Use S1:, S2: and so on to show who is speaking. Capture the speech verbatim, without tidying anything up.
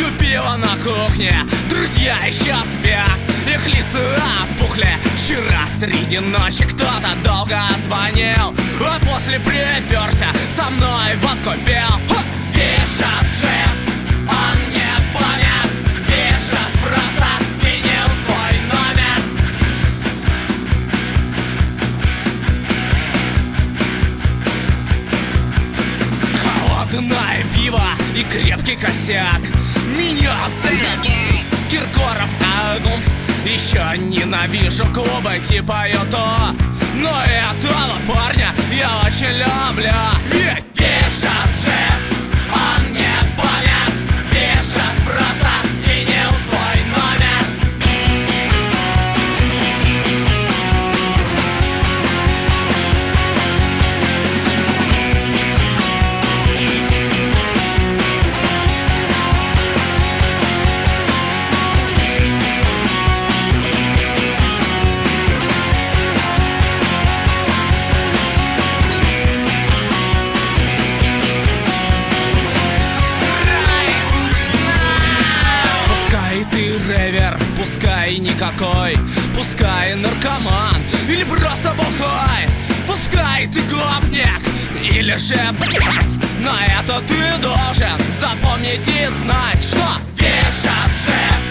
S1: пиво на кухне, друзья еще спят, их лица опухли. Вчера среди ночи кто-то долго звонил, а после приперся, со мной водку пил. Вишас жив, он не помнит, Вишас просто сменил свой номер. Холодное пиво и крепкий косяк. Меня зовут Киркоров Агум. Еще ненавижу клубы типа Юту, но этого парня я очень люблю. Ведь Вишас жив, он не помнит, Вишас просто сменил свой номер. Ревер, пускай никакой, пускай наркоман или просто бухой, пускай ты гопник или же блять, на это ты должен запомнить и знать, что Вишас жив.